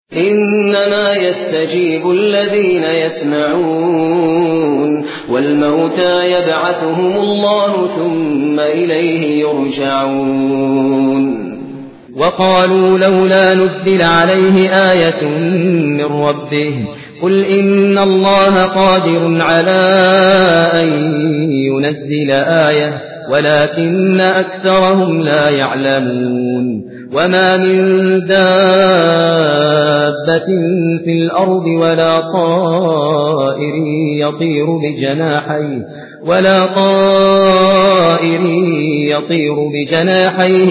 إنما يستجيب الذين يسمعون والموتى يبعثهم الله ثم إليه يرجعون. وقالوا لولا نزل عليه آية من ربه قل إن الله قادر على أن ينزل آية ولكن أكثرهم لا يعلمون. وما من دابة في الأرض ولا طائر يطير بجناحيه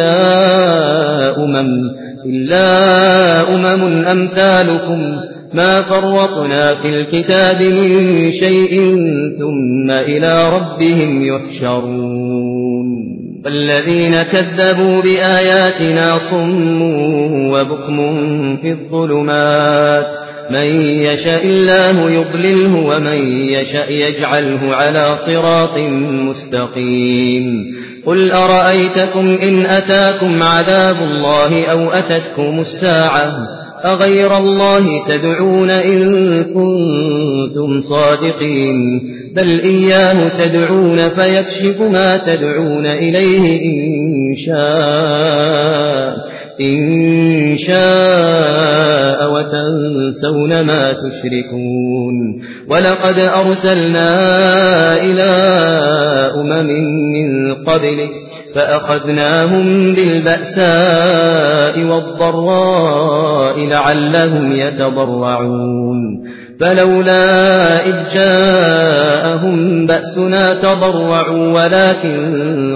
إلا أمم أمثالكم ما فرطنا في الكتاب من شيء ثم إلى ربهم يحشرون. والذين كذبوا بآياتنا صم وبكم في الظلمات من يشاء الله يضلله ومن يشاء يجعله على صراط مستقيم. قل أرأيتكم إن أتاكم عذاب الله أو أتتكم الساعة أغير الله تدعون إن كنتم صادقين بل إياه تدعون فيكشف ما تدعون إليه إن شاء وتنسون ما تشركون. ولقد أرسلنا إلى أمم من قبلك فأخذناهم بالبأساء والضراء لعلهم يتضرعون فلولا إذ جاءهم بأسنا تضرعوا ولكن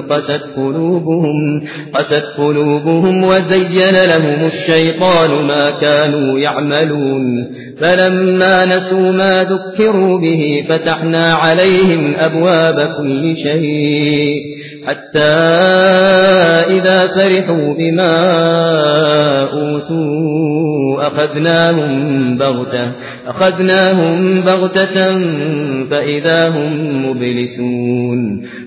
قست قلوبهم وزين لهم الشيطان ما كانوا يعملون. فلما نسوا ما ذكروا به فتحنا عليهم أبواب كل شيء حتى إذا فرحوا بما أوتوا أخذناهم بغتة فإذا هم مبلسون.